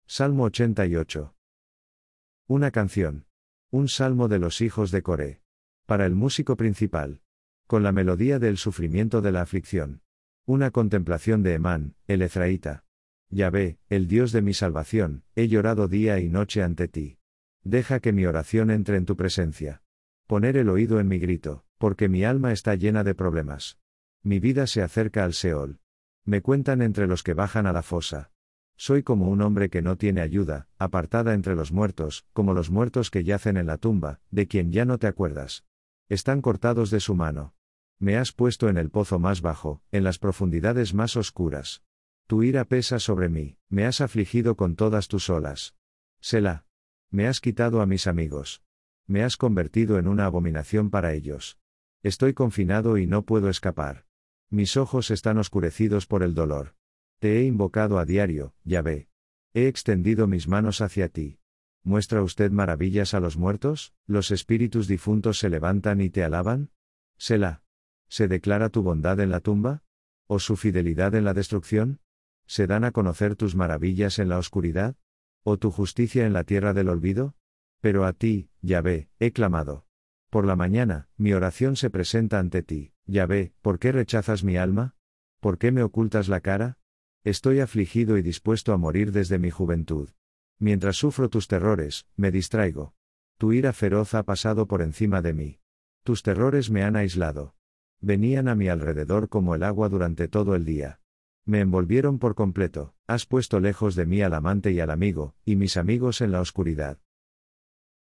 Salmo 88. Una canción. Un salmo de los hijos de Coré. Para el músico principal. Con la melodía del sufrimiento de la aflicción. Una contemplación de Emán, el Ezraíta. Yahvé, el Dios de mi salvación, he llorado día y noche ante ti. Deja que mi oración entre en tu presencia. Poner el oído en mi grito, porque mi alma está llena de problemas. Mi vida se acerca al Seol. Me cuentan entre los que bajan a la fosa. Soy como un hombre que no tiene ayuda, apartada entre los muertos, como los muertos que yacen en la tumba, de quien ya no te acuerdas. Están cortados de su mano. Me has puesto en el pozo más bajo, en las profundidades más oscuras. Tu ira pesa sobre mí, me has afligido con todas tus olas. Selah. Me has quitado a mis amigos. Me has convertido en una abominación para ellos. Estoy confinado y no puedo escapar. Mis ojos están oscurecidos por el dolor. Te he invocado a diario, Yahvé. He extendido mis manos hacia ti. ¿Muestra usted maravillas a los muertos? ¿Los espíritus difuntos se levantan y te alaban? Selah. ¿Se declara tu bondad en la tumba? ¿O su fidelidad en la destrucción? ¿Se dan a conocer tus maravillas en la oscuridad? ¿O tu justicia en la tierra del olvido? Pero a ti, Yahvé, he clamado. Por la mañana, mi oración se presenta ante ti, Yahvé, ¿por qué rechazas mi alma? ¿Por qué me ocultas la cara? Estoy afligido y dispuesto a morir desde mi juventud. Mientras sufro tus terrores, me distraigo. Tu ira feroz ha pasado por encima de mí. Tus terrores me han aislado. Venían a mi alrededor como el agua durante todo el día. Me envolvieron por completo, has puesto lejos de mí al amante y al amigo, y mis amigos en la oscuridad.